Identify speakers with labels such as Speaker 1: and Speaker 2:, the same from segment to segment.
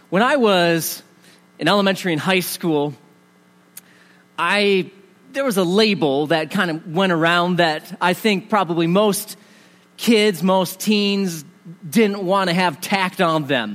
Speaker 1: When I was in elementary and high school, there was a label that kind of went around that I think probably most kids, most teens didn't want to have tacked on them.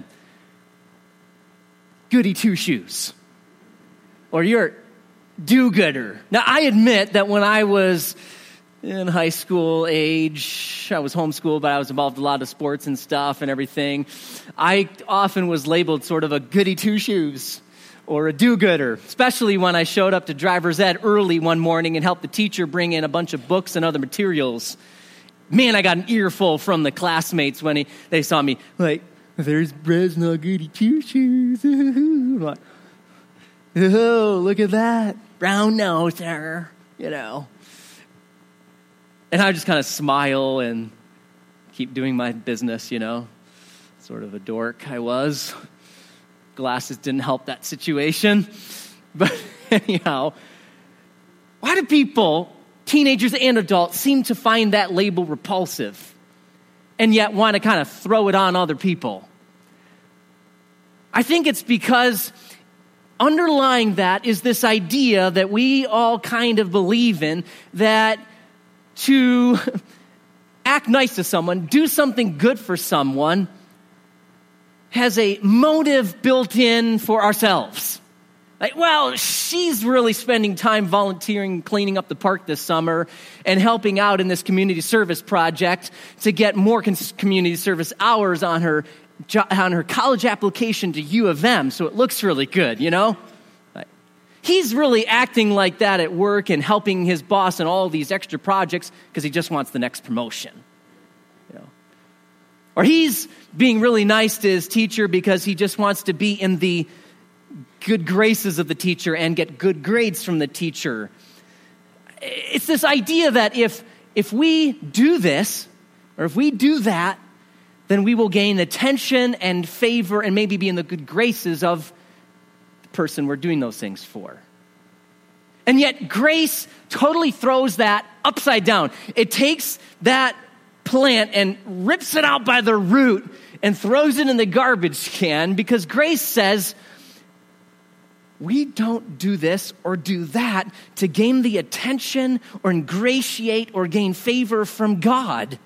Speaker 1: Goody two-shoes. Or you're do-gooder. Now, I admit that when I was in high school age, I was homeschooled, but I was involved in a lot of sports and stuff and everything. I often was labeled sort of a goody two-shoes or a do-gooder, especially when I showed up to driver's ed early one morning and helped the teacher bring in a bunch of books and other materials. Man, I got an earful from the classmates when they saw me, like, there's Bresnaugh goody two-shoes. I'm like, oh, look at that. Brown noser, you know. And I just kind of smile and keep doing my business, you know. Sort of a dork I was. Glasses didn't help that situation. But anyhow, why do people, teenagers and adults, seem to find that label repulsive and yet want to kind of throw it on other people? I think it's because underlying that is this idea that we all kind of believe in, that to act nice to someone, do something good for someone, has a motive built in for ourselves. Like, well, she's really spending time volunteering, cleaning up the park this summer and helping out in this community service project to get more community service hours on her college application to U of M, so it looks really good, you know? He's really acting like that at work and helping his boss in all these extra projects because he just wants the next promotion. You know? Or he's being really nice to his teacher because he just wants to be in the good graces of the teacher and get good grades from the teacher. It's this idea that if we do this, or if we do that, then we will gain attention and favor and maybe be in the good graces of person we're doing those things for. And yet grace totally throws that upside down. It takes that plant and rips it out by the root and throws it in the garbage can, because grace says we don't do this or do that to gain the attention or ingratiate or gain favor from God.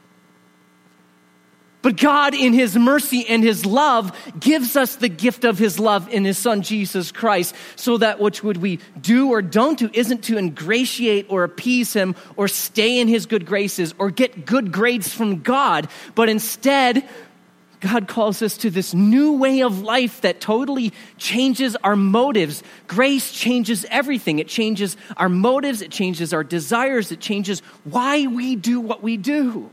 Speaker 1: But God, in his mercy and his love, gives us the gift of his love in his son, Jesus Christ, so that which would we do or don't do isn't to ingratiate or appease him or stay in his good graces or get good grades from God, but instead, God calls us to this new way of life that totally changes our motives. Grace changes everything. It changes our motives. It changes our desires. It changes why we do what we do.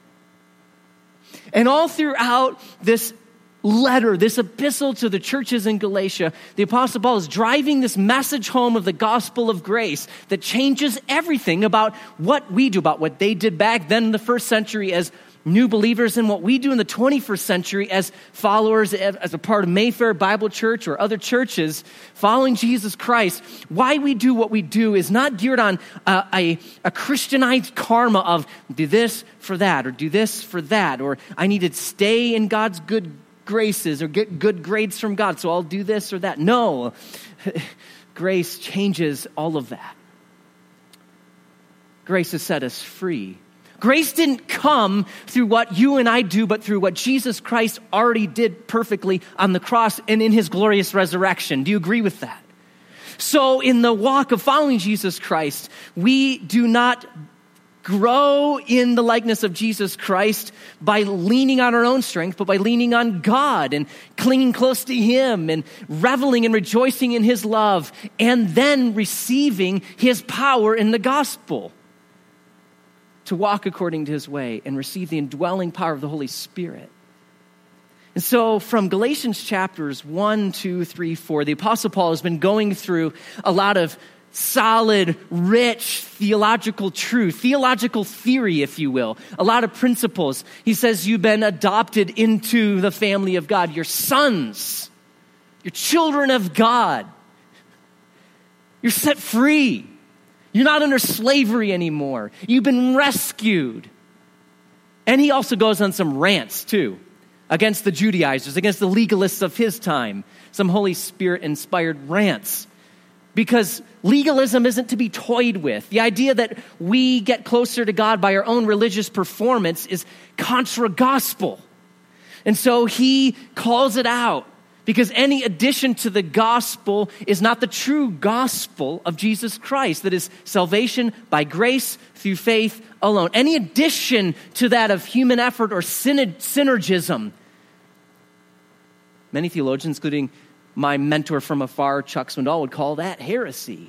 Speaker 1: And all throughout this letter, this epistle to the churches in Galatia, the Apostle Paul is driving this message home of the gospel of grace that changes everything about what we do, about what they did back then in the first century as new believers and what we do in the 21st century as followers, as a part of Mayfair Bible Church or other churches following Jesus Christ. Why we do what we do is not geared on a Christianized karma of do this for that or do this for that, or I need to stay in God's good graces or get good grades from God, so I'll do this or that. No, grace changes all of that. Grace has set us free. Grace didn't come through what you and I do, but through what Jesus Christ already did perfectly on the cross and in his glorious resurrection. Do you agree with that? So in the walk of following Jesus Christ, we do not grow in the likeness of Jesus Christ by leaning on our own strength, but by leaning on God and clinging close to him and reveling and rejoicing in his love, and then receiving his power in the gospel to walk according to his way and receive the indwelling power of the Holy Spirit. And so from Galatians chapters 1, 2, 3, 4, the Apostle Paul has been going through a lot of solid, rich theological truth, theological theory, if you will, a lot of principles. He says you've been adopted into the family of God. You're sons. You're children of God. You're set free. You're not under slavery anymore. You've been rescued. And he also goes on some rants too. against the Judaizers, against the legalists of his time, some Holy Spirit-inspired rants. Because legalism isn't to be toyed with. The idea that we get closer to God by our own religious performance is contra gospel. And so he calls it out, because any addition to the gospel is not the true gospel of Jesus Christ. That is salvation by grace through faith alone. Any addition to that of human effort or synergism, many theologians, including my mentor from afar, Chuck Swindoll, would call that heresy.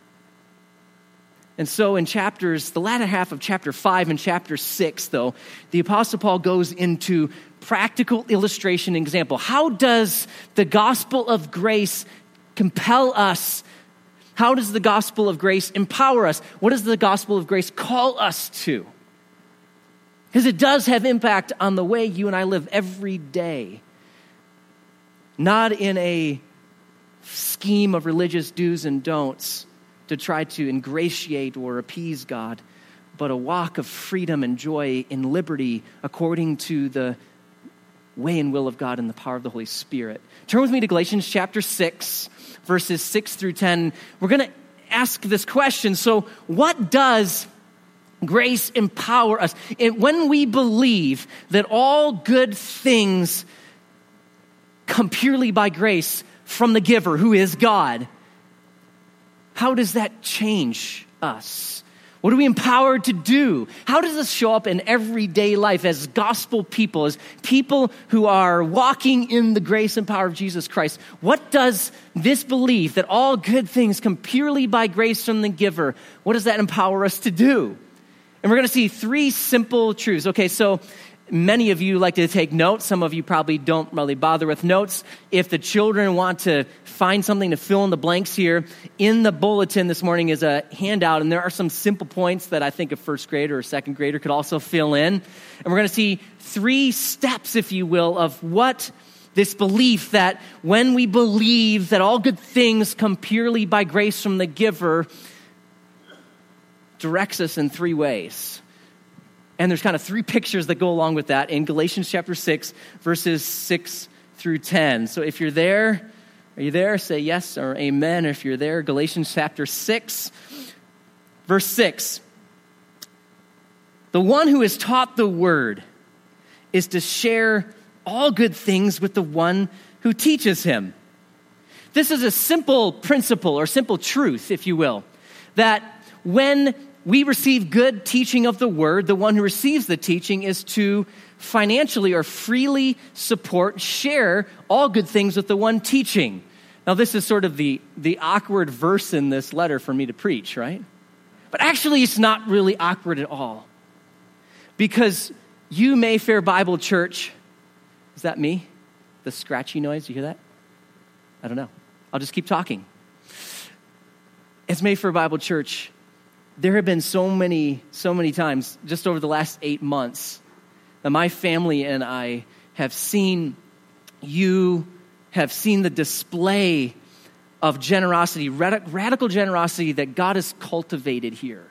Speaker 1: And so in the latter half of chapter 5 and chapter 6, though, the Apostle Paul goes into practical illustration and example. How does the gospel of grace compel us? How does the gospel of grace empower us? What does the gospel of grace call us to? Because it does have impact on the way you and I live every day. Not in a scheme of religious do's and don'ts to try to ingratiate or appease God, but a walk of freedom and joy in liberty according to the way and will of God and the power of the Holy Spirit. Turn with me to Galatians chapter 6, verses 6 through 10. We're going to ask this question. So what does grace empower us? When we believe that all good things come purely by grace from the giver, who is God, how does that change us? What are we empowered to do? How does this show up in everyday life as gospel people, as people who are walking in the grace and power of Jesus Christ? What does this belief that all good things come purely by grace from the giver, what does that empower us to do? And we're going to see 3 simple truths. Okay, so many of you like to take notes. Some of you probably don't really bother with notes. If the children want to find something to fill in the blanks here, in the bulletin this morning is a handout, and there are some simple points that I think a first grader or second grader could also fill in. And we're going to see 3 steps, if you will, of what this belief that when we believe that all good things come purely by grace from the giver directs us in 3 ways. And there's kind of 3 pictures that go along with that in Galatians chapter 6, verses 6 through 10. So if you're there, are you there? Say yes or amen. If you're there, Galatians chapter 6, verse 6. The one who is taught the word is to share all good things with the one who teaches him. This is a simple principle or simple truth, if you will, that when we receive good teaching of the word, the one who receives the teaching is to financially or freely support, share all good things with the one teaching. Now, this is sort of the awkward verse in this letter for me to preach, right? But actually, it's not really awkward at all. Because you, Mayfair Bible Church, is that me? The scratchy noise, you hear that? I don't know. I'll just keep talking. As Mayfair Bible Church, there have been so many times just over the last 8 months that my family and I have seen the display of generosity, radical generosity that God has cultivated here.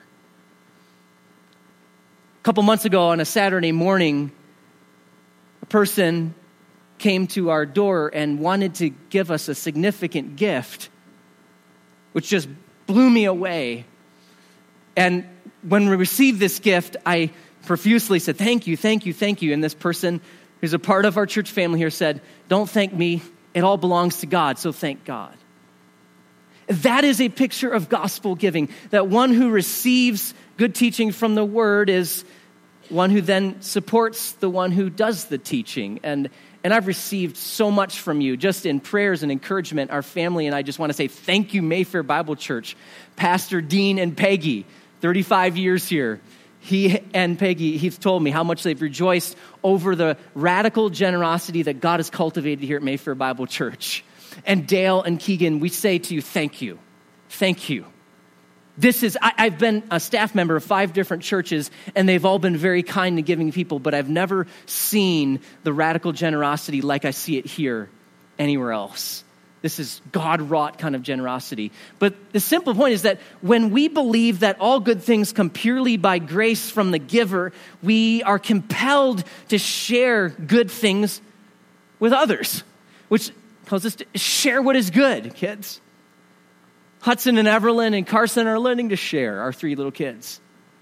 Speaker 1: A couple months ago on a Saturday morning, a person came to our door and wanted to give us a significant gift, which just blew me away. And when we received this gift, I profusely said, thank you, thank you, thank you. And this person who's a part of our church family here said, don't thank me. It all belongs to God, so thank God. That is a picture of gospel giving, that one who receives good teaching from the word is one who then supports the one who does the teaching. And I've received so much from you, just in prayers and encouragement. Our family and I just want to say thank you, Mayfair Bible Church. Pastor Dean and Peggy, 35 years here. He and Peggy, he's told me how much they've rejoiced over the radical generosity that God has cultivated here at Mayfair Bible Church. And Dale and Keegan, we say to you, thank you. Thank you. I've been a staff member of 5 different churches, and they've all been very kind to giving people, but I've never seen the radical generosity like I see it here anywhere else. This is God-wrought kind of generosity. But the simple point is that when we believe that all good things come purely by grace from the giver, we are compelled to share good things with others, which tells us to share what is good, kids. Hudson and Everlyn and Carson are learning to share, our 3 little kids.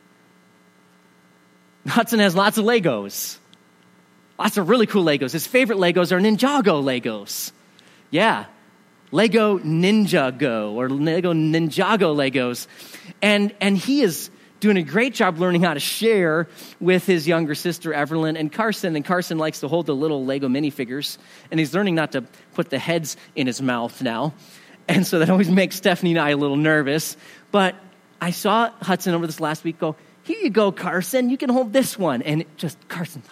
Speaker 1: Hudson has lots of Legos. Lots of really cool Legos. His favorite Legos are Ninjago Legos. Yeah, Lego Ninjago or Lego Ninjago Legos. And he is doing a great job learning how to share with his younger sister, Everlyn, and Carson. And Carson likes to hold the little Lego minifigures. And he's learning not to put the heads in his mouth now. And so that always makes Stephanie and I a little nervous. But I saw Hudson over this last week go, here you go, Carson. You can hold this one. And Carson,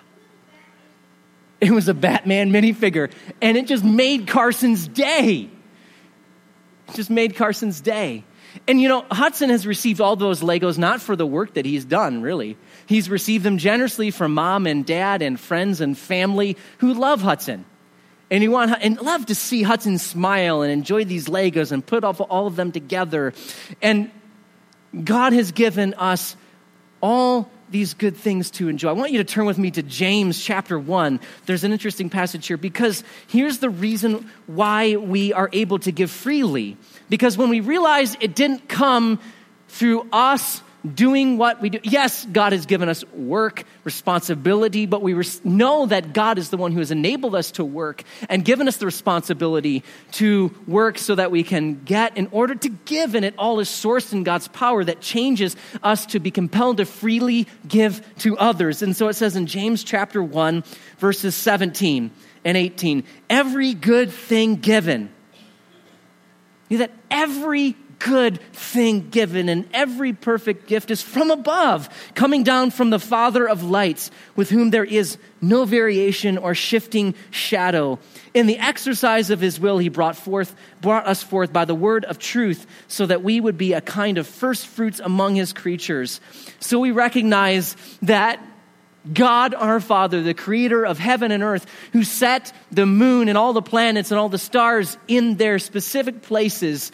Speaker 1: it was a Batman minifigure. And it just made Carson's day. It just made Carson's day. And Hudson has received all those Legos not for the work that he's done, really. He's received them generously from mom and dad and friends and family who love Hudson. And love to see Hudson smile and enjoy these Legos and put all of them together. And God has given us all these good things to enjoy. I want you to turn with me to James chapter 1. There's an interesting passage here because here's the reason why we are able to give freely. Because when we realize it didn't come through us doing what we do. Yes, God has given us work, responsibility, but we know that God is the one who has enabled us to work and given us the responsibility to work so that we can get in order to give, and it all is sourced in God's power that changes us to be compelled to freely give to others. And so it says in James chapter 1, verses 17 and 18, every good thing given, that every good thing given and every perfect gift is from above, coming down from the Father of lights, with whom there is no variation or shifting shadow. In the exercise of his will, he brought us forth by the word of truth, so that we would be a kind of first fruits among his creatures. So we recognize that God, our Father, the creator of heaven and earth, who set the moon and all the planets and all the stars in their specific places,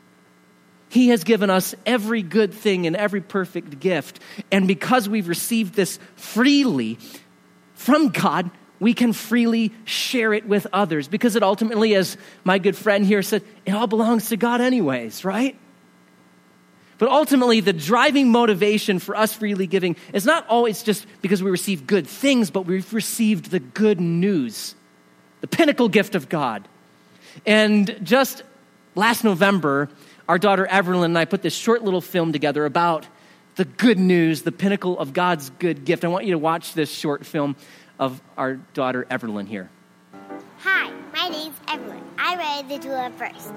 Speaker 1: he has given us every good thing and every perfect gift. And because we've received this freely from God, we can freely share it with others. Because it ultimately, as my good friend here said, it all belongs to God anyways, right? But ultimately, the driving motivation for us freely giving is not always just because we receive good things, but we've received the good news, the pinnacle gift of God. And just last November, our daughter Everlyn and I put this short little film together about the good news, the pinnacle of God's good gift. I want you to watch this short film of our daughter Everlyn here.
Speaker 2: Hi, my name's Everlyn. I read the Dula first.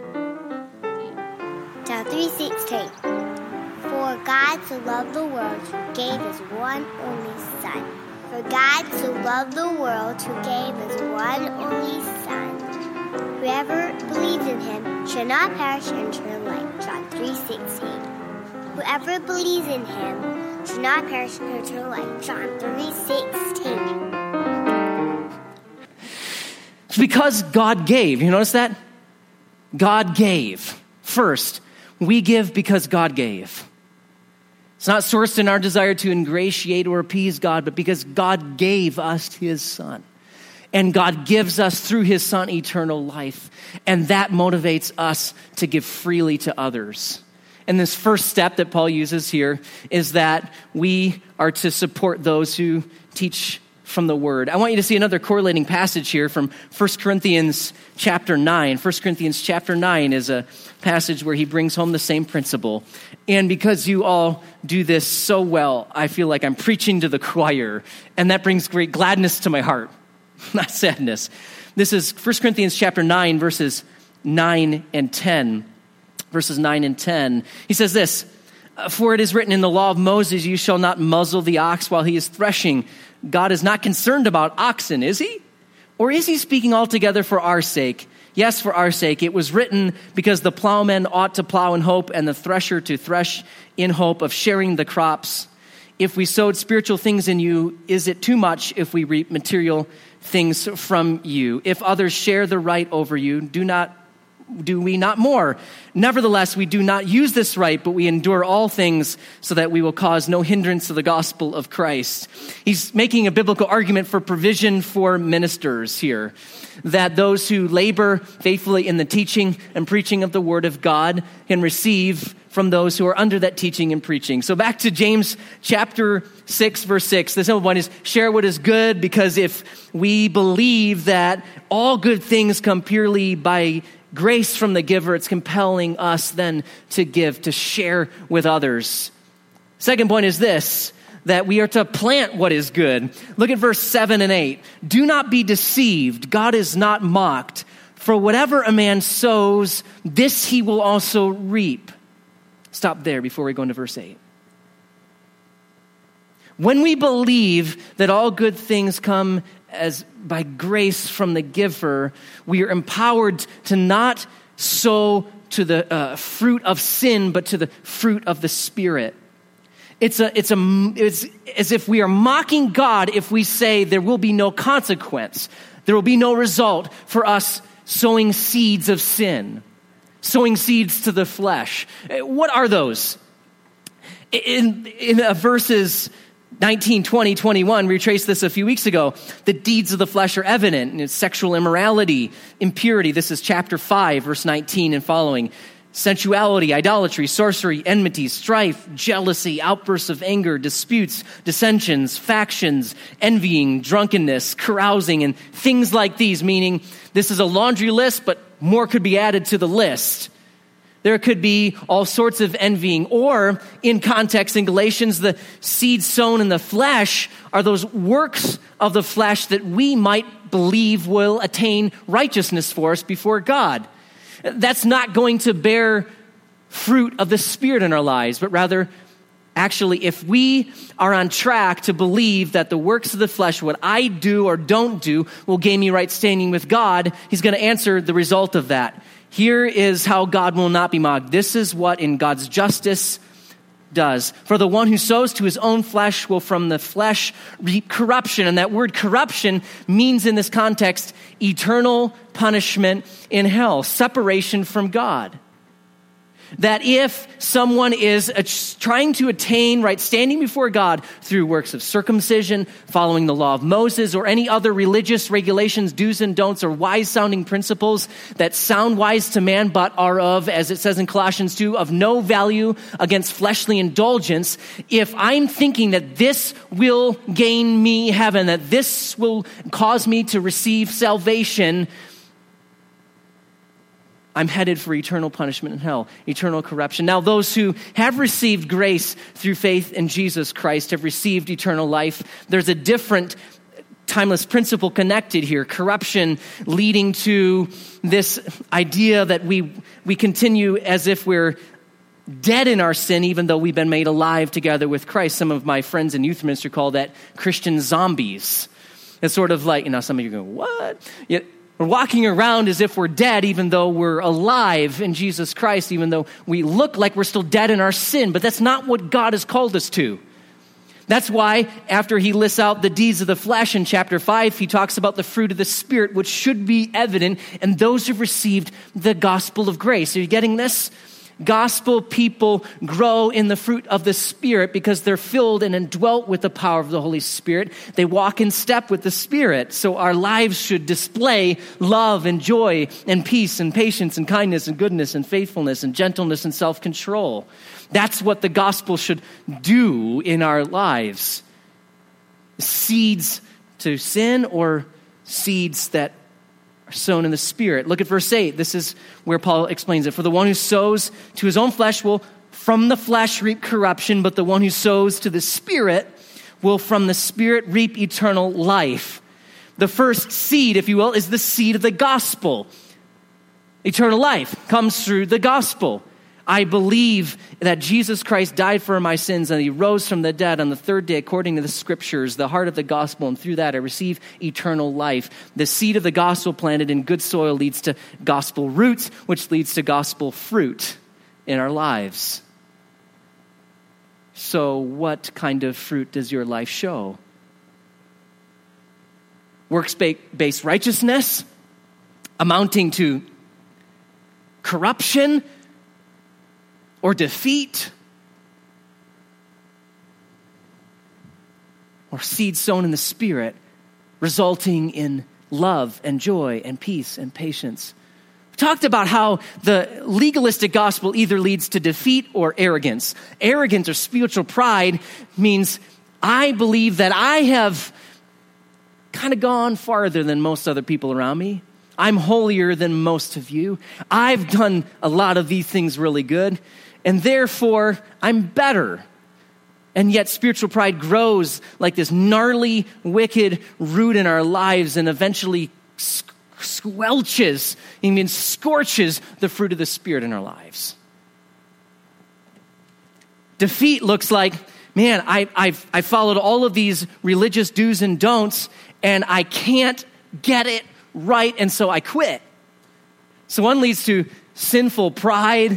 Speaker 2: John 3:16. For God so loved the world, who gave his one only Son. For God so loved the world, who gave his one only Son. Whoever believes in him shall not perish in eternal life. John 3:16. Whoever believes in him shall not perish in eternal life. John 3:16.
Speaker 1: It's because God gave. You notice that? God gave. First, we give because God gave. It's not sourced in our desire to ingratiate or appease God, but because God gave us his Son. And God gives us through his Son eternal life. And that motivates us to give freely to others. And this first step that Paul uses here is that we are to support those who teach from the word. I want you to see another correlating passage here from 1 Corinthians chapter 9. 1 Corinthians chapter 9 is a passage where he brings home the same principle. And because you all do this so well, I feel like I'm preaching to the choir. And that brings great gladness to my heart. Not sadness. This is 1 Corinthians chapter 9, verses 9 and 10. Verses 9 and 10. He says this, for it is written in the law of Moses, you shall not muzzle the ox while he is threshing. God is not concerned about oxen, is he? Or is he speaking altogether for our sake? Yes, for our sake. It was written because the plowman ought to plow in hope and the thresher to thresh in hope of sharing the crops. If we sowed spiritual things in you, is it too much if we reap material things from you? If others share the right over you, do not Do we not more? Nevertheless, we do not use this right, but we endure all things so that we will cause no hindrance to the gospel of Christ. He's making a biblical argument for provision for ministers here, that those who labor faithfully in the teaching and preaching of the word of God can receive from those who are under that teaching and preaching. So back to James chapter 6, verse 6. The simple point is share what is good, because if we believe that all good things come purely by grace from the giver, it's compelling us then to give, to share with others. Second point is this, that we are to plant what is good. Look at verse 7 and 8. Do not be deceived. God is not mocked. For whatever a man sows, this he will also reap. Stop there before we go into verse 8. When we believe that all good things come as by grace from the giver, we are empowered to not sow to the fruit of sin, but to the fruit of the Spirit. It's as if we are mocking God if we say there will be no consequence. There will be no result for us sowing seeds of sin, sowing seeds to the flesh. What are those? In verses 19, 20, 21, we traced this a few weeks ago. The deeds of the flesh are evident, and it's sexual immorality, impurity. This is chapter 5, verse 19 and following. Sensuality, idolatry, sorcery, enmity, strife, jealousy, outbursts of anger, disputes, dissensions, factions, envying, drunkenness, carousing, and things like these, meaning this is a laundry list, but more could be added to the list. There could be all sorts of envying, or in context in Galatians, the seeds sown in the flesh are those works of the flesh that we might believe will attain righteousness for us before God. That's not going to bear fruit of the Spirit in our lives, but rather, actually, if we are on track to believe that the works of the flesh, what I do or don't do, will gain me right standing with God, he's going to answer the result of that. Here is how God will not be mocked. This is what in God's justice does. For the one who sows to his own flesh will from the flesh reap corruption. And that word corruption means in this context eternal punishment in hell, separation from God. That if someone is trying to attain right standing before God through works of circumcision, following the law of Moses, or any other religious regulations, do's and don'ts, or wise-sounding principles that sound wise to man but are of, as it says in Colossians 2, of no value against fleshly indulgence, if I'm thinking that this will gain me heaven, that this will cause me to receive salvation, I'm headed for eternal punishment in hell, eternal corruption. Now, those who have received grace through faith in Jesus Christ have received eternal life. There's a different timeless principle connected here. Corruption leading to this idea that we continue as if we're dead in our sin, even though we've been made alive together with Christ. Some of my friends in youth ministry call that Christian zombies. It's sort of like, some of you go, what? We're walking around as if we're dead, even though we're alive in Jesus Christ, even though we look like we're still dead in our sin. But that's not what God has called us to. That's why after he lists out the deeds of the flesh in chapter 5, he talks about the fruit of the Spirit, which should be evident in those who've received the gospel of grace. Are you getting this? Gospel people grow in the fruit of the Spirit because they're filled and indwelt with the power of the Holy Spirit. They walk in step with the Spirit. So our lives should display love and joy and peace and patience and kindness and goodness and faithfulness and gentleness and self-control. That's what the gospel should do in our lives. Seeds to sin or seeds that sown in the Spirit. Look at verse 8. This is where Paul explains it. For the one who sows to his own flesh will from the flesh reap corruption, but the one who sows to the Spirit will from the Spirit reap eternal life. The first seed, if you will, is the seed of the gospel. Eternal life comes through the gospel. I believe that Jesus Christ died for my sins and he rose from the dead on the third day according to the scriptures, the heart of the gospel, and through that I receive eternal life. The seed of the gospel planted in good soil leads to gospel roots, which leads to gospel fruit in our lives. So what kind of fruit does your life show? Works-based righteousness, amounting to corruption or defeat, or seed sown in the Spirit, resulting in love and joy and peace and patience. We talked about how the legalistic gospel either leads to defeat or arrogance. Arrogance or spiritual pride means I believe that I have kind of gone farther than most other people around me. I'm holier than most of you. I've done a lot of these things really good, and therefore I'm better. And yet spiritual pride grows like this gnarly, wicked root in our lives and eventually squelches, scorches the fruit of the Spirit in our lives. Defeat looks like, man, I followed all of these religious do's and don'ts, and I can't get it right, and so I quit. So one leads to sinful pride.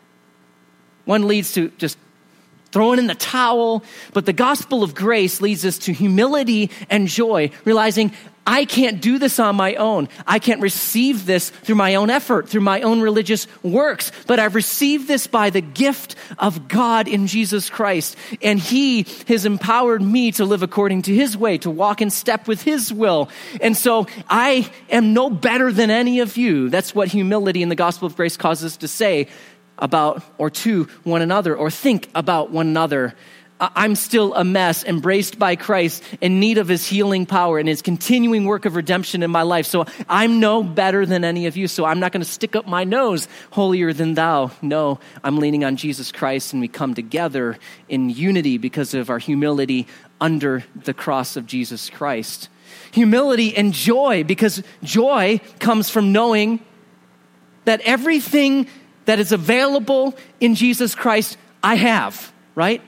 Speaker 1: One leads to just throwing in the towel. But the gospel of grace leads us to humility and joy, realizing I can't do this on my own. I can't receive this through my own effort, through my own religious works, but I've received this by the gift of God in Jesus Christ. And He has empowered me to live according to His way, to walk in step with His will. And so I am no better than any of you. That's what humility in the gospel of grace causes us to say about or to one another, or think about one another. I'm still a mess, embraced by Christ, in need of His healing power and His continuing work of redemption in my life. So I'm no better than any of you, so I'm not going to stick up my nose, holier than thou. No, I'm leaning on Jesus Christ, and we come together in unity because of our humility under the cross of Jesus Christ. Humility and joy, because joy comes from knowing that everything that is available in Jesus Christ, I have, right?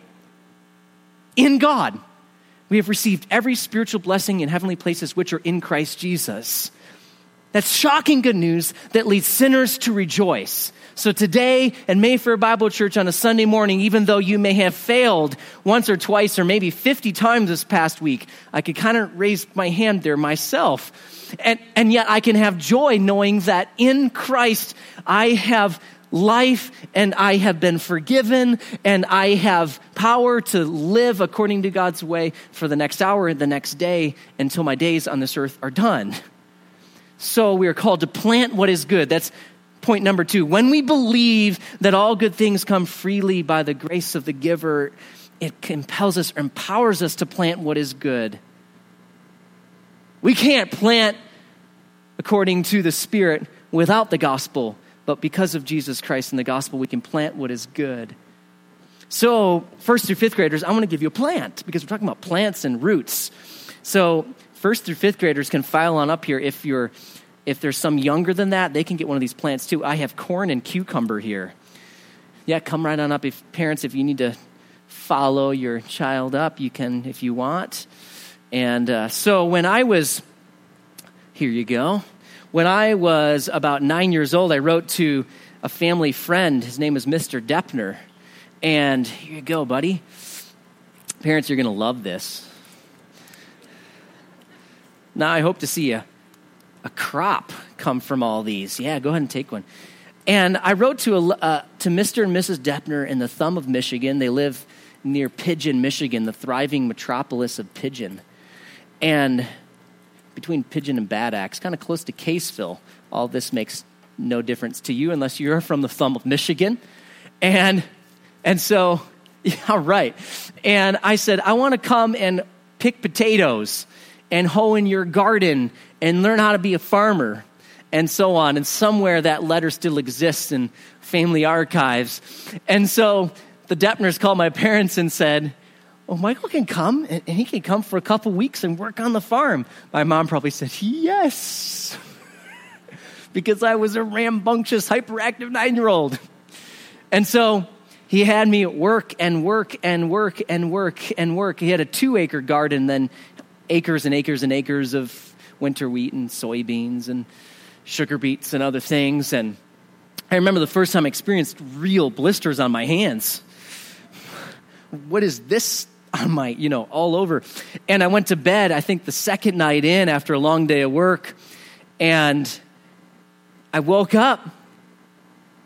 Speaker 1: In God, we have received every spiritual blessing in heavenly places which are in Christ Jesus. That's shocking good news that leads sinners to rejoice. So today at Mayfair Bible Church on a Sunday morning, even though you may have failed once or twice or maybe 50 times this past week, I could kind of raise my hand there myself. And yet I can have joy knowing that in Christ I have life, and I have been forgiven, and I have power to live according to God's way for the next hour, the next day, until my days on this earth are done. So we are called to plant what is good. That's point number 2. When we believe that all good things come freely by the grace of the giver, it compels us or empowers us to plant what is good. We can't plant according to the Spirit without the gospel. But because of Jesus Christ and the gospel, we can plant what is good. So 1st through 5th graders, I want to give you a plant because we're talking about plants and roots. So 1st through 5th graders can file on up here. If there's some younger than that, they can get one of these plants too. I have corn and cucumber here. Yeah, come right on up. Parents, if you need to follow your child up, you can if you want. And so when I was, here you go. When I was about 9 years old, I wrote to a family friend. His name is Mr. Deppner. And here you go, buddy. Parents, you're going to love this. Now, I hope to see a crop come from all these. Yeah, go ahead and take one. And I wrote to Mr. and Mrs. Deppner in the thumb of Michigan. They live near Pigeon, Michigan, the thriving metropolis of Pigeon. And between Pigeon and Bad Axe, kind of close to Caseville. All this makes no difference to you unless you're from the thumb of Michigan. And so, yeah, right. And I said, I want to come and pick potatoes and hoe in your garden and learn how to be a farmer and so on. And somewhere that letter still exists in family archives. And so the Deppners called my parents and said, oh, Michael can come, and he can come for a couple weeks and work on the farm. My mom probably said, yes, because I was a rambunctious, hyperactive 9-year-old. And so he had me work and work and work and work and work. He had a 2-acre garden, then acres and acres and acres of winter wheat and soybeans and sugar beets and other things. And I remember the first time I experienced real blisters on my hands. What is this on my, all over? And I went to bed, I think the second night in after a long day of work, and I woke up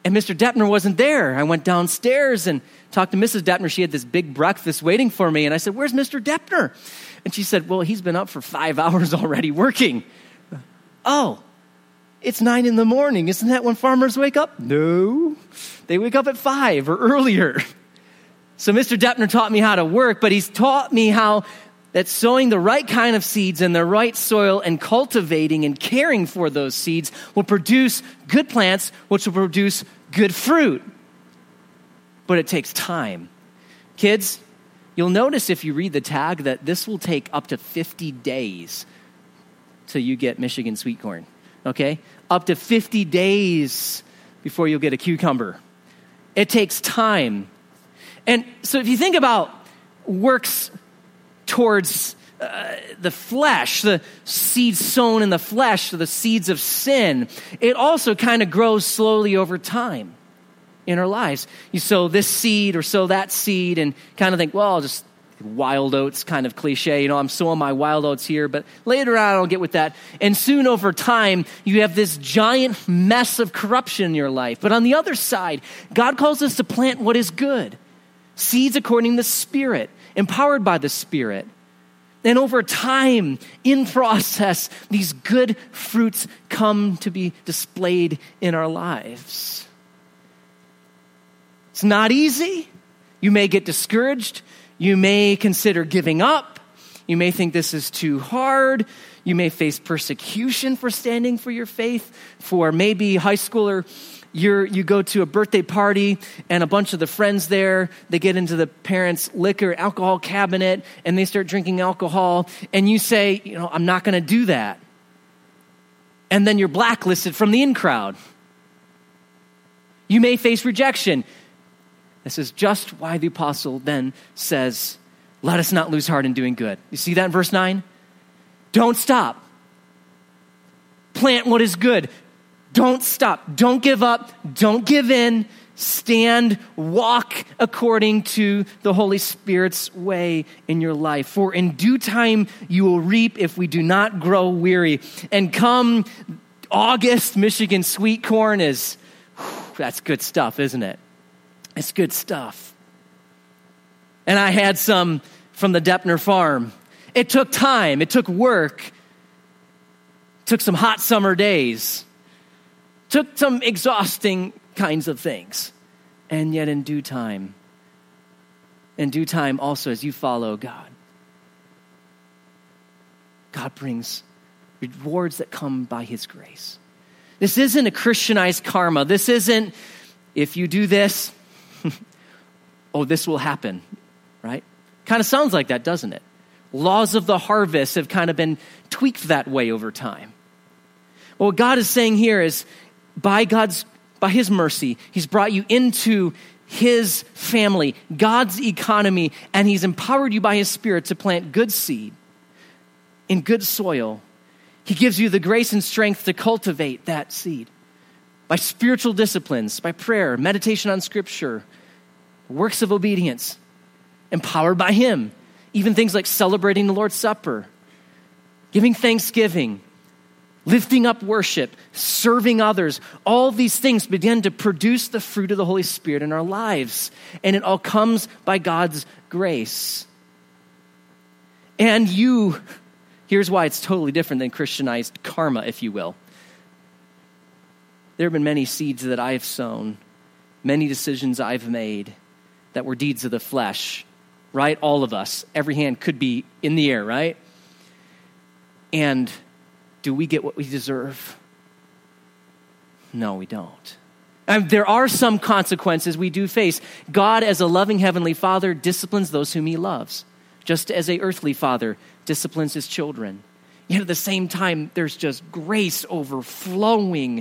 Speaker 1: And Mr. Deppner wasn't there. I went downstairs and talked to Mrs. Deppner. She had this big breakfast waiting for me. And I said, where's Mr. Deppner? And she said, well, he's been up for 5 hours already working. Oh, it's 9 a.m. Isn't that when farmers wake up? No, they wake up at 5 or earlier. So Mr. Deppner taught me how to work, but he's taught me how that sowing the right kind of seeds in the right soil and cultivating and caring for those seeds will produce good plants, which will produce good fruit. But it takes time. Kids, you'll notice if you read the tag that this will take up to 50 days till you get Michigan sweet corn, okay? Up to 50 days before you'll get a cucumber. It takes time. And so if you think about works towards the flesh, the seeds sown in the flesh, the seeds of sin, it also kind of grows slowly over time in our lives. You sow this seed or sow that seed and kind of think, well, I'll just wild oats, kind of cliche, I'm sowing my wild oats here, but later on I'll get with that. And soon over time, you have this giant mess of corruption in your life. But on the other side, God calls us to plant what is good. Seeds according to the Spirit, empowered by the Spirit. And over time, in process, these good fruits come to be displayed in our lives. It's not easy. You may get discouraged. You may consider giving up. You may think this is too hard. You may face persecution for standing for your faith. For maybe high schooler, you go to a birthday party and a bunch of the friends there, they get into the parents' liquor alcohol cabinet and they start drinking alcohol. And you say, I'm not going to do that. And then you're blacklisted from the in crowd. You may face rejection. This is just why the apostle then says, let us not lose heart in doing good. You see that in verse 9? Don't stop. Plant what is good. Don't stop. Don't give up. Don't give in. Stand, walk according to the Holy Spirit's way in your life. For in due time you will reap if we do not grow weary. And come August, Michigan sweet corn is, that's good stuff, isn't it? It's good stuff. And I had some from the Deppner farm. It took time. It took work. It took some hot summer days. Took some exhausting kinds of things. And yet in due time also as you follow God, God brings rewards that come by his grace. This isn't a Christianized karma. This isn't, if you do this, this will happen, right? Kind of sounds like that, doesn't it? Laws of the harvest have kind of been tweaked that way over time. Well, what God is saying here is, by his mercy, he's brought you into his family, God's economy, and he's empowered you by his Spirit to plant good seed in good soil. He gives you the grace and strength to cultivate that seed by spiritual disciplines, by prayer, meditation on Scripture, works of obedience, empowered by him. Even things like celebrating the Lord's Supper, giving thanksgiving, lifting up worship, serving others. All these things begin to produce the fruit of the Holy Spirit in our lives. And it all comes by God's grace. And here's why it's totally different than Christianized karma, if you will. There have been many seeds that I've sown, many decisions I've made that were deeds of the flesh, right? All of us. Every hand could be in the air, right? And do we get what we deserve? No, we don't. And there are some consequences we do face. God, as a loving heavenly Father, disciplines those whom he loves, just as an earthly father disciplines his children. Yet at the same time, there's just grace overflowing,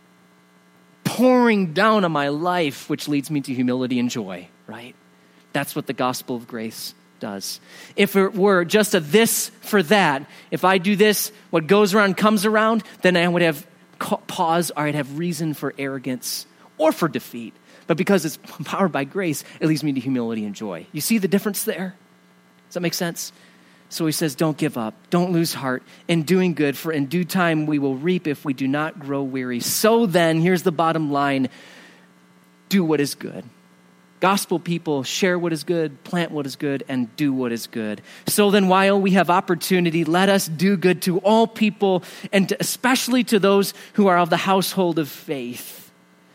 Speaker 1: pouring down on my life, which leads me to humility and joy, right? That's what the gospel of grace does. If it were just a this for that, if I do this, what goes around comes around, then I would have pause or I'd have reason for arrogance or for defeat. But because it's empowered by grace, it leads me to humility and joy. You see the difference there? Does that make sense? So he says, don't give up. Don't lose heart in doing good, for in due time we will reap if we do not grow weary. So then, here's the bottom line. do what is good. Gospel people share what is good, plant what is good, and do what is good. So then while we have opportunity, let us do good to all people, and especially to those who are of the household of faith.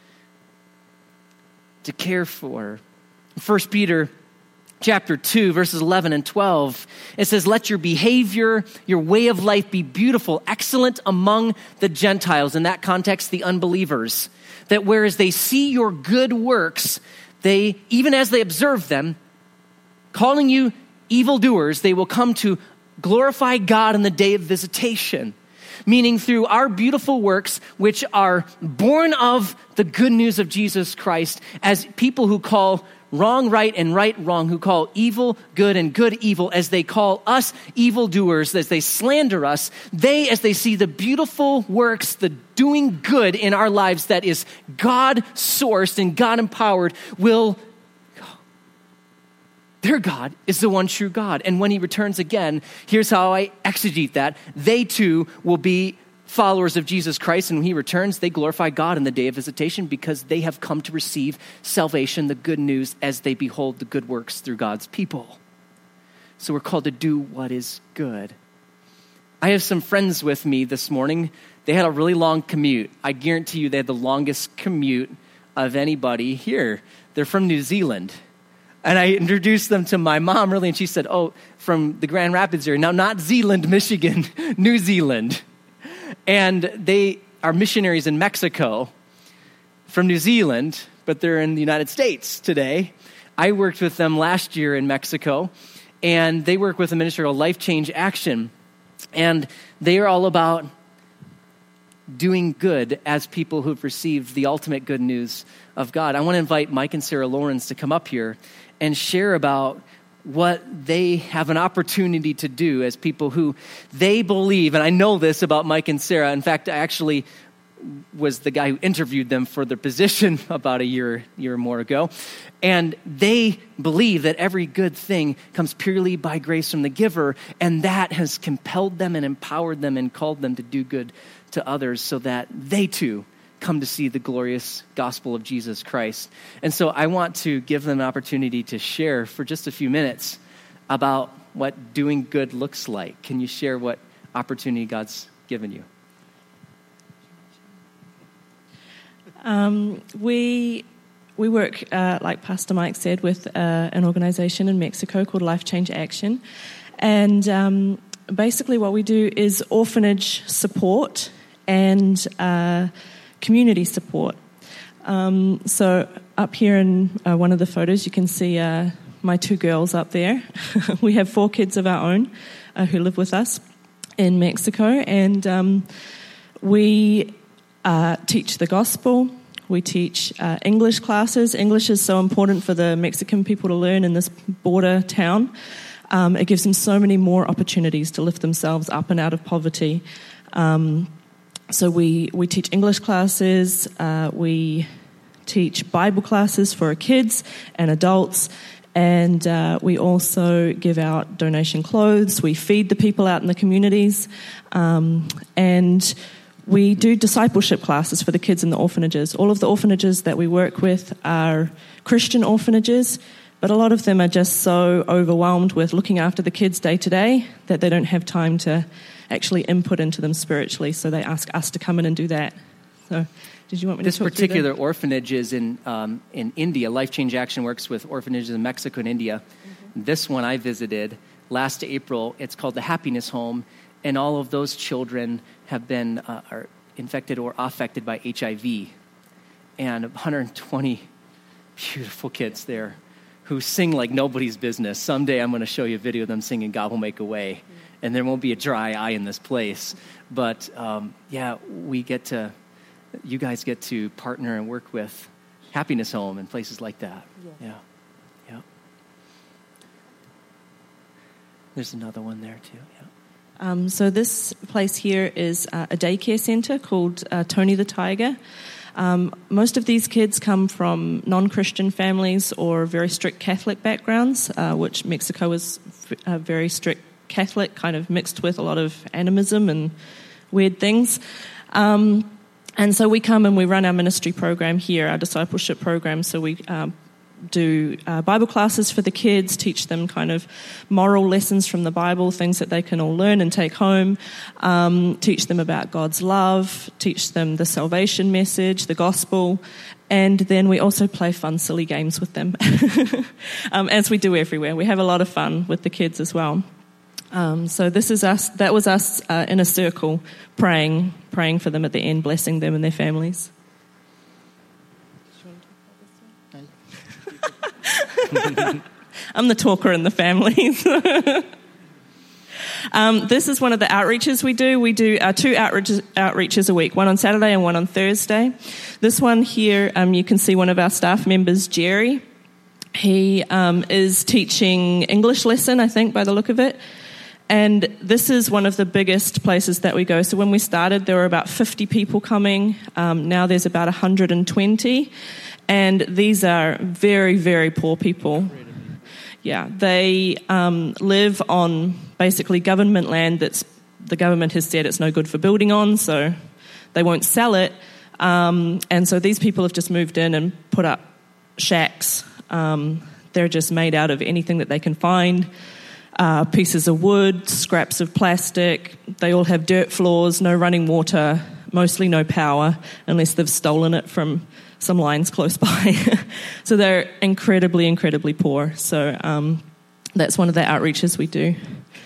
Speaker 1: To care for. 1 Peter chapter 2, verses 11 and 12, it says, let your behavior, your way of life be beautiful, excellent among the Gentiles. In that context, the unbelievers. That whereas they see your good works, they, even as they observe them, calling you evildoers, they will come to glorify God in the day of visitation. Meaning through our beautiful works, which are born of the good news of Jesus Christ, as people who call wrong right and right wrong, who call evil good and good evil, as they call us evildoers, as they slander us, they, as they see the beautiful works, the doing good in our lives that is God-sourced and God-empowered, their God is the one true God. And when he returns again, here's how I exegete that. They too will be followers of Jesus Christ, and when he returns, they glorify God in the day of visitation because they have come to receive salvation, the good news, as they behold the good works through God's people. So we're called to do what is good. I have some friends with me this morning. They had a really long commute. I guarantee you they had the longest commute of anybody here. They're from New Zealand. And I introduced them to my mom, really, and she said, from the Grand Rapids area. Now, not Zeeland, Michigan, New Zealand. And they are missionaries in Mexico from New Zealand, but they're in the United States today. I worked with them last year in Mexico, and they work with a ministry called Life Change Action. And they are all about doing good as people who've received the ultimate good news of God. I want to invite Mike and Sarah Lawrence to come up here and share about what they have an opportunity to do as people who they believe, and I know this about Mike and Sarah. In fact, I actually was the guy who interviewed them for their position about a year or more ago. And they believe that every good thing comes purely by grace from the giver, and that has compelled them and empowered them and called them to do good to others so that they too come to see the glorious gospel of Jesus Christ. And so I want to give them an opportunity to share for just a few minutes about what doing good looks like. Can you share what opportunity God's given you?
Speaker 3: We work, like Pastor Mike said, with an organization in Mexico called Life Change Action. And basically what we do is orphanage support and community support. So up here in one of the photos, you can see my two girls up there. We have 4 kids of our own who live with us in Mexico, and we teach the gospel. We teach English classes. English is so important for the Mexican people to learn in this border town. It gives them so many more opportunities to lift themselves up and out of poverty. So we teach English classes, we teach Bible classes for kids and adults, and we also give out donation clothes. We feed the people out in the communities, and we do discipleship classes for the kids in the orphanages. All of the orphanages that we work with are Christian orphanages, but a lot of them are just so overwhelmed with looking after the kids day to day that they don't have time to actually input into them spiritually, so they ask us to come in and do that. So, did you want me to talk through that? This
Speaker 1: particular orphanage is in India. Life Change Action works with orphanages in Mexico and India. Mm-hmm. This one I visited last April. It's called the Happiness Home, and all of those children have been are infected or affected by HIV. And 120 beautiful kids there who sing like nobody's business. Someday I'm going to show you a video of them singing God Will Make a Way. Mm-hmm. And there won't be a dry eye in this place. But, you guys get to partner and work with Happiness Home and places like that. Yeah. There's another one there, too. Yeah.
Speaker 3: So this place here is a daycare center called Tony the Tiger. Most of these kids come from non-Christian families or very strict Catholic backgrounds, which Mexico is very strict Catholic, kind of mixed with a lot of animism and weird things. And so we come and we run our ministry program here, our discipleship program. So we do Bible classes for the kids, teach them kind of moral lessons from the Bible, things that they can all learn and take home, teach them about God's love, teach them the salvation message, the gospel, and then we also play fun, silly games with them, as we do everywhere. We have a lot of fun with the kids as well. So this is us. That was us in a circle, praying for them at the end, blessing them and their families. I'm the talker in the families. This is one of the outreaches we do. We do 2 outreaches a week, one on Saturday and one on Thursday. This one here, you can see one of our staff members, Jerry. He is teaching English lesson, I think, by the look of it. And this is one of the biggest places that we go. So when we started, there were about 50 people coming. Now there's about 120. And these are very, very poor people. Yeah, they live on basically government land that's the government has said it's no good for building on, so they won't sell it. And so these people have just moved in and put up shacks. They're just made out of anything that they can find. Pieces of wood, scraps of plastic. They all have dirt floors, no running water, mostly no power, unless they've stolen it from some lines close by. So they're incredibly, incredibly poor. So that's one of the outreaches we do.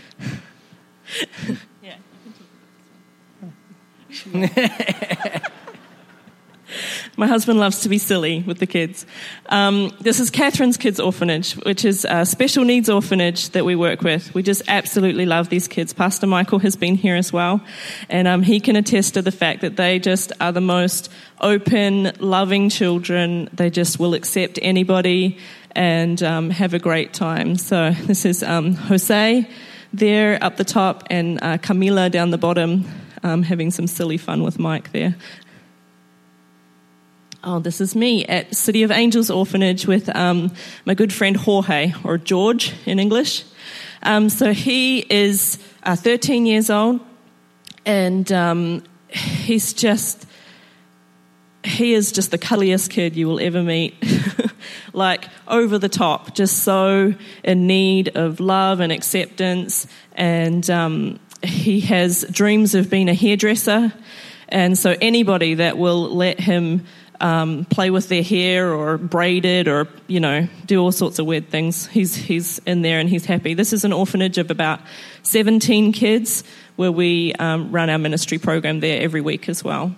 Speaker 3: My husband loves to be silly with the kids. This is Catherine's Kids Orphanage, which is a special needs orphanage that we work with. We just absolutely love these kids. Pastor Michael has been here as well, and he can attest to the fact that they just are the most open, loving children. They just will accept anybody and have a great time. So this is Jose there up the top and Camila down the bottom, having some silly fun with Mike there. Oh, this is me at City of Angels Orphanage with my good friend Jorge, or George in English. So he is 13 years old, and he is just the cuddliest kid you will ever meet. Like, over the top, just so in need of love and acceptance. And he has dreams of being a hairdresser. And so anybody that will let him play with their hair or braid it or, do all sorts of weird things, he's in there and he's happy. This is an orphanage of about 17 kids where we run our ministry program there every week as well.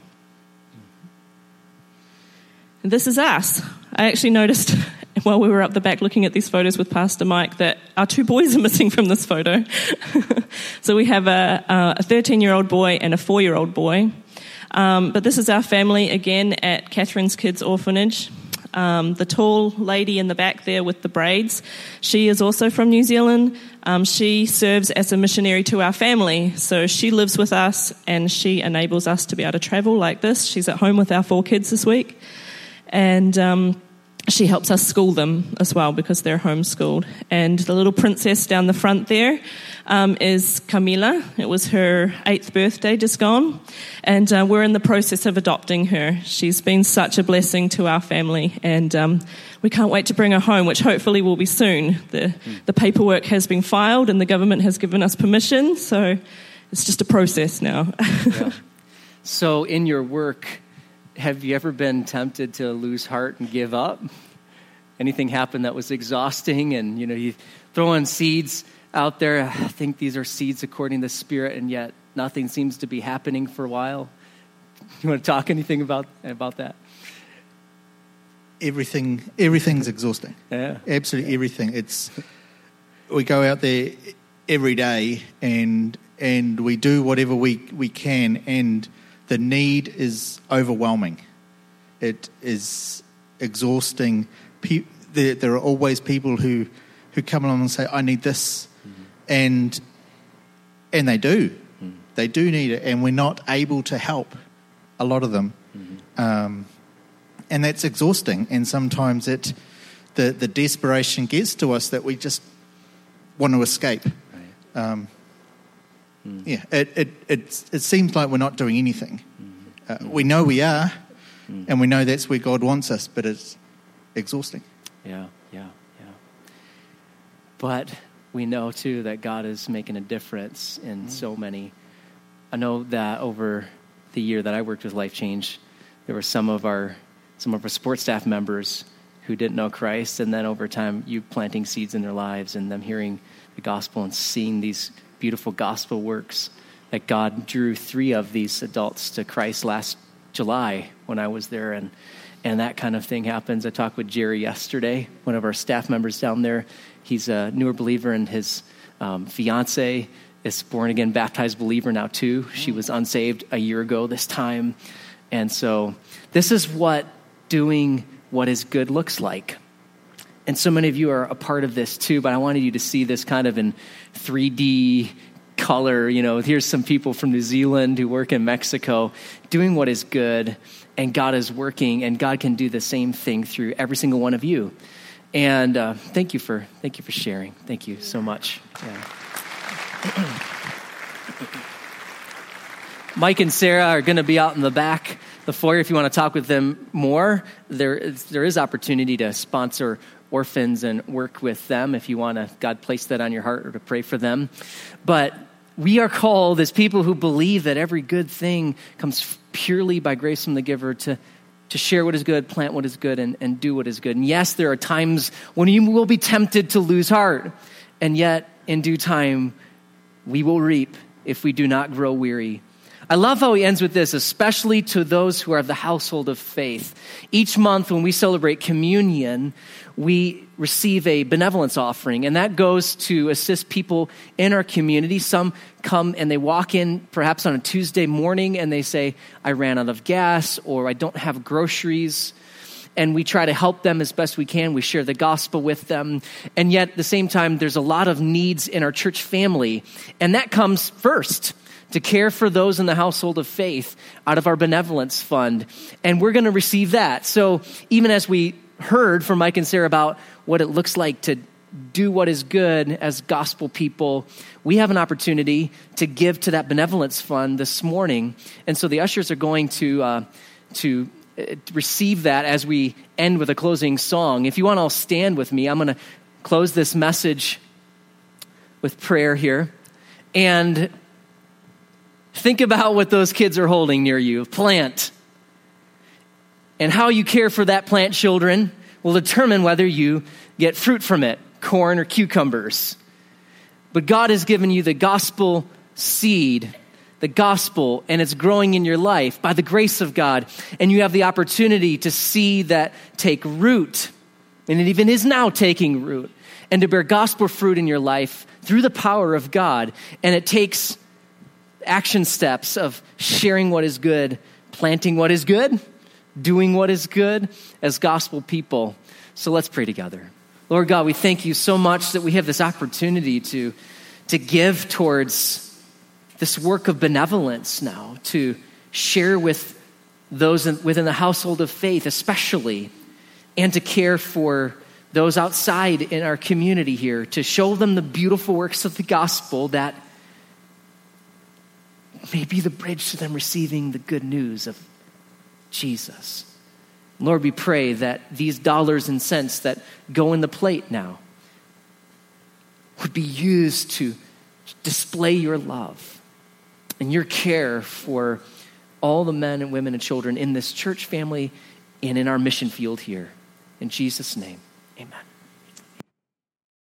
Speaker 3: And this is us. I actually noticed while we were up the back looking at these photos with Pastor Mike that our 2 boys are missing from this photo. So we have a 13-year-old boy and a 4-year-old boy. But this is our family again at Catherine's Kids Orphanage. The tall lady in the back there with the braids, she is also from New Zealand. She serves as a missionary to our family. So she lives with us and she enables us to be able to travel like this. She's at home with our 4 kids this week. And she helps us school them as well because they're homeschooled. And the little princess down the front there is Camila. It was her 8th birthday just gone. And we're in the process of adopting her. She's been such a blessing to our family. And we can't wait to bring her home, which hopefully will be soon. The paperwork has been filed and the government has given us permission. So it's just a process now.
Speaker 1: Yeah. So in your work, have you ever been tempted to lose heart and give up? Anything happen that was exhausting and, you throw in seeds out there, I think these are seeds according to the Spirit, and yet nothing seems to be happening for a while? You want to talk anything about that?
Speaker 4: Everything's exhausting. Yeah. Absolutely everything. We go out there every day and we do whatever we can, and the need is overwhelming. It is exhausting. There are always people who come along and say, I need this. Mm-hmm. And they do. Mm-hmm. They do need it, and we're not able to help a lot of them. Mm-hmm. And that's exhausting. And sometimes the desperation gets to us that we just want to escape. Right. Yeah, it seems like we're not doing anything. We know we are, and we know that's where God wants us, but it's exhausting.
Speaker 1: Yeah. But we know, too, that God is making a difference in so many. I know that over the year that I worked with Life Change, there were some of our support staff members who didn't know Christ, and then over time, you planting seeds in their lives and them hearing the gospel and seeing these beautiful gospel works that God drew 3 of these adults to Christ last July when I was there, and that kind of thing happens. I talked with Jerry yesterday, one of our staff members down there. He's a newer believer, and his fiance is born-again baptized believer now, too. She was unsaved a year ago this time. And so this is what doing what is good looks like. And so many of you are a part of this, too, but I wanted you to see this kind of in 3D color. Here's some people from New Zealand who work in Mexico doing what is good, and God is working, and God can do the same thing through every single one of you. And thank you for sharing. Thank you so much. Yeah. Mike and Sarah are going to be out in the back, the foyer. If you want to talk with them more, there is opportunity to sponsor orphans and work with them if you want to. God placed that on your heart, or to pray for them. But we are called as people who believe that every good thing comes purely by grace from the giver to share what is good, plant what is good, and do what is good. And yes, there are times when you will be tempted to lose heart. And yet, in due time, we will reap if we do not grow weary. I love how he ends with this, especially to those who are of the household of faith. Each month when we celebrate communion, we receive a benevolence offering, and that goes to assist people in our community. Some come and they walk in perhaps on a Tuesday morning and they say, I ran out of gas, or I don't have groceries. And we try to help them as best we can. We share the gospel with them. And yet at the same time, there's a lot of needs in our church family. And that comes first, to care for those in the household of faith out of our benevolence fund. And we're going to receive that. So even as we heard from Mike and Sarah about what it looks like to do what is good as gospel people, we have an opportunity to give to that benevolence fund this morning. And so the ushers are going to receive that as we end with a closing song. If you want to all stand with me, I'm going to close this message with prayer here. And think about what those kids are holding near you, a plant. And how you care for that plant, children, will determine whether you get fruit from it, corn or cucumbers. But God has given you the gospel seed, the gospel, and it's growing in your life by the grace of God. And you have the opportunity to see that take root, and it even is now taking root, and to bear gospel fruit in your life through the power of God. And it takes action steps of sharing what is good, planting what is good, doing what is good as gospel people. So let's pray together. Lord God, we thank you so much that we have this opportunity to give towards this work of benevolence now, to share with those within the household of faith especially, and to care for those outside in our community here, to show them the beautiful works of the gospel that may be the bridge to them receiving the good news of Jesus. Lord, we pray that these dollars and cents that go in the plate now would be used to display your love and your care for all the men and women and children in this church family and in our mission field here. In Jesus' name, amen.